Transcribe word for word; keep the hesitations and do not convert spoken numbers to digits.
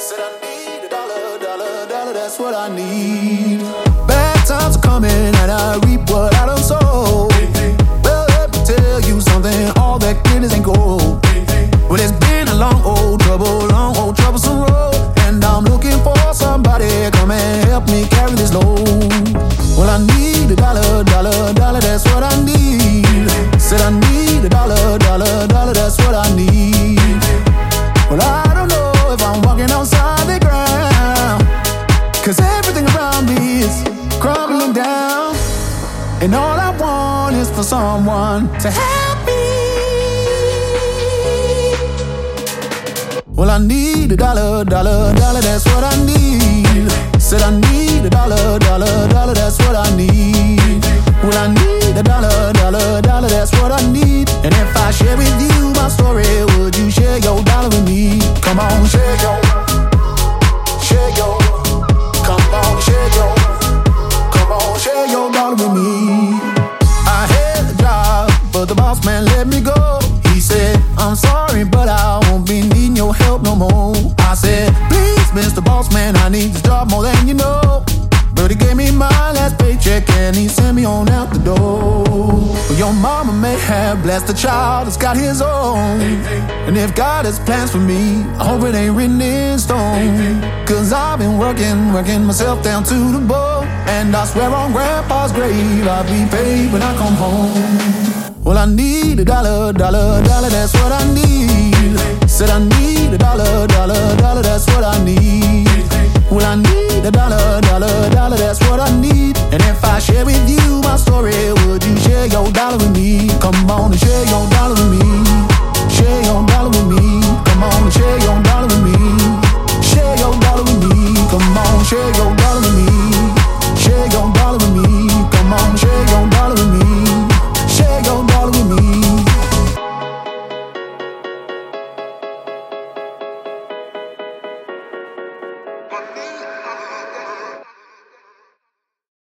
Said I need a dollar, dollar, dollar, that's what I need. Bad times are coming and I reap what I done sow. Well, let me tell you something, all that glitters ain't gold. Well, it's been a long old trouble, long old troublesome road, and I'm looking for somebody come and help me carry this load. Well, I need a dollar, dollar, dollar, that's what I need. Said I need a dollar, dollar, dollar, that's what I need. Well, I don't know if I'm walking outside the ground, 'cause everything around me is crumbling down, and all I want is for someone to help me. Well, I need a dollar, dollar, dollar, that's what I need. Said I need a dollar, dollar, dollar, that's what I need. Well, I need a dollar, dollar, dollar, that's what I need. And if I share with you my story, would you share your dollar with me? Come on, share your, share your, come on, share your, come on, share your dollar with me. I had a job, but the boss man let me go. He said, I'm sorry, but I won't be needing your help no more. I said, please, Mister Boss Man, I need this job more than you know. But he gave me my last paycheck and he sent me on out the door. Well, your mama may have blessed the child that's got his own. And if God has plans for me, I hope it ain't written in stone. 'Cause I've been working, working myself down to the bone, and I swear on Grandpa's grave I'll be paid when I come home. Well, I need a dollar, dollar, dollar, that's what I need. Said I need a dollar, dollar, dollar, that's what I need. Well, I need a dollar, dollar, dollar, that's what I need. And if I share with you my story, would you share your dollar with me? Come on and share your dollar